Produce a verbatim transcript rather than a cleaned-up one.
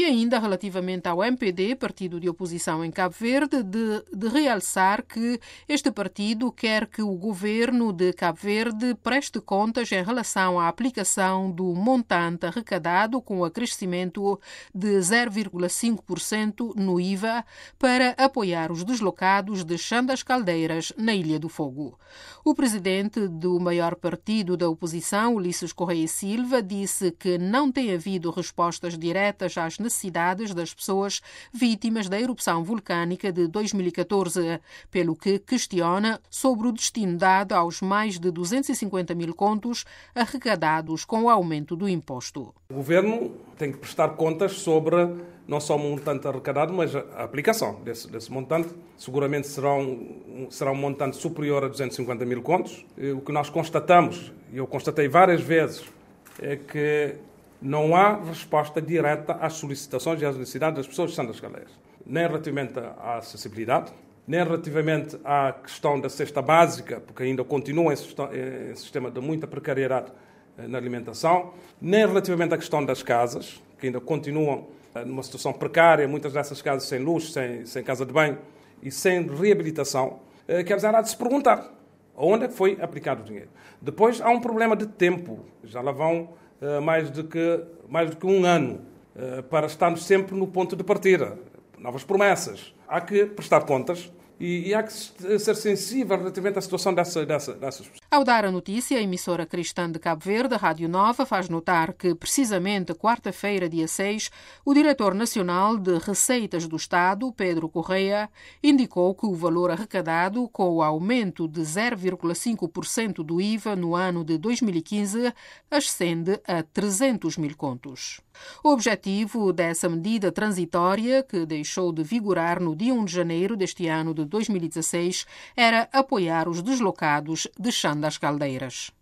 ainda relativamente ao M P D, partido de oposição em Cabo Verde, de, de realçar que este partido quer que o governo de Cabo Verde preste contas em relação à aplicação do montante arrecadado com o acrescimento de zero vírgula cinco por cento no I V A para apoiar os deslocados de Chã das Caldeiras, na Ilha do Fogo. O presidente do maior partido da oposição, Ulisses Correia Silva, disse que não tem havido respostas diretas às necessidades das pessoas vítimas da erupção vulcânica de dois mil e catorze, pelo que questiona sobre o destino dado aos mais de duzentos e cinquenta mil contos arrecadados com o aumento do imposto. O governo tem que prestar contas sobre não só o montante arrecadado, mas a aplicação desse, desse montante. Seguramente será um, será um montante superior a duzentos e cinquenta mil contos. O que nós constatamos, e eu constatei várias vezes, é que não há resposta direta às solicitações e às necessidades das pessoas de Chã das Caldeiras. Nem relativamente à acessibilidade, nem relativamente à questão da cesta básica, porque ainda continua em sistema de muita precariedade na alimentação, nem relativamente à questão das casas, que ainda continuam numa situação precária, muitas dessas casas sem luz, sem, sem casa de banho e sem reabilitação. Quer dizer, há de se perguntar onde foi aplicado o dinheiro. Depois há um problema de tempo, já lá vão uh, mais, do que, mais do que um ano uh, para estarmos sempre no ponto de partida. Novas promessas. Há que prestar contas e, e há que ser sensível relativamente à situação dessa, dessa, dessas pessoas. Ao dar a notícia, a emissora cristã de Cabo Verde, Rádio Nova, faz notar que, precisamente quarta-feira, dia seis, o diretor nacional de Receitas do Estado, Pedro Correia, indicou que o valor arrecadado com o aumento de zero vírgula cinco por cento do I V A no ano de dois mil e quinze ascende a trezentos mil contos. O objetivo dessa medida transitória, que deixou de vigorar no dia primeiro de janeiro deste ano de dois mil e dezesseis, era apoiar os deslocados de Chã das Caldeiras.